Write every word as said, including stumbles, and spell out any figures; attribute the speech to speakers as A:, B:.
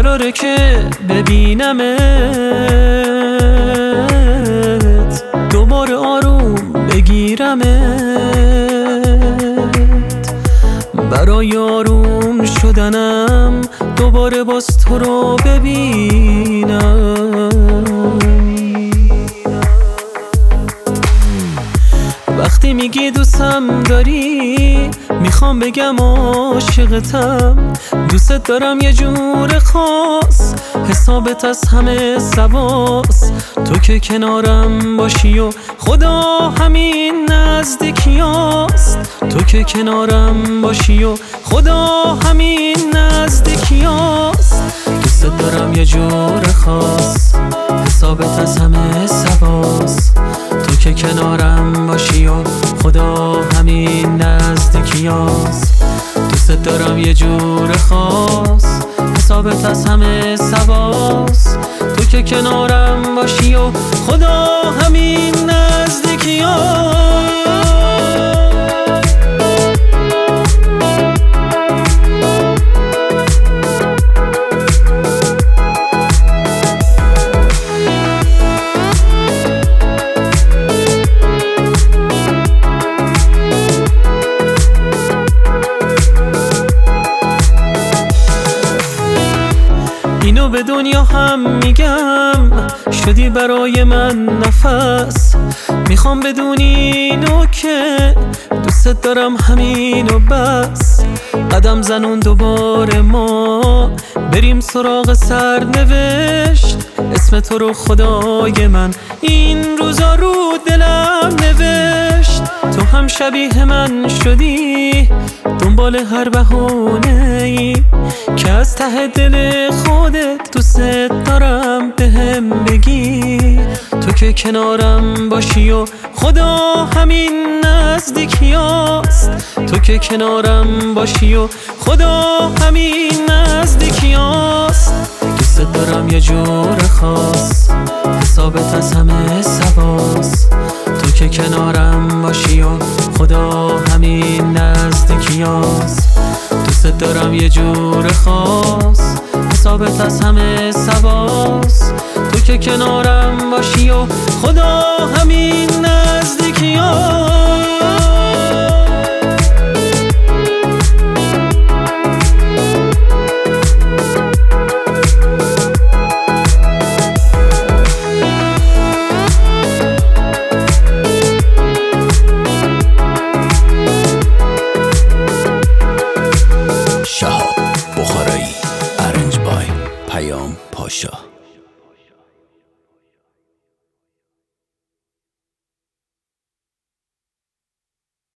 A: قراره که ببینمت، دوباره آروم بگیرمت، برای آروم شدنم دوباره باز تو رو ببینم. وقتی میگی دوستم داری میخوام بگم عاشقتم، دوست دارم یه جور خاص، حسابت از همه سواس، تو که کنارم باشی و خدا همین نزدیکیاست، تو که کنارم باشی و خدا همین نزدیکیاست. دوست دارم یه جور خاص، حسابت از همه سواس، تو که کنارم باشی و خدا همین نزدیکیاست. دوست دارم یه جور خاص، حسابت از همه سواس، تو که کنارم باشی و خدا همین نزدیکیاست. اینو به دنیا هم میگم، شدی برای من نفس، میخوام بدونی اینو که دوست دارم همینو بس. قدم زنون دوباره ما بریم سراغ سرنوشت، اسم تو رو خدای من این روزا رو دلم نوشت. تو هم شبیه من شدی، دنبال هر بهونه‌ای که از ته دل خودت دوست دارم بهم بگی، تو که کنارم باشی و خدا همین نزدیکیاست، تو که کنارم باشی و خدا همین نزدیکیاست. دوست دارم یه جور خاص، حسابت از همه سواس، تو که کنارم باشی و خدا همین نزدیکیاست. دوست دارم یه جور خاص، حسابت از همه سواس، تو که کنارم باشی و خدا همین نزدیکیاست.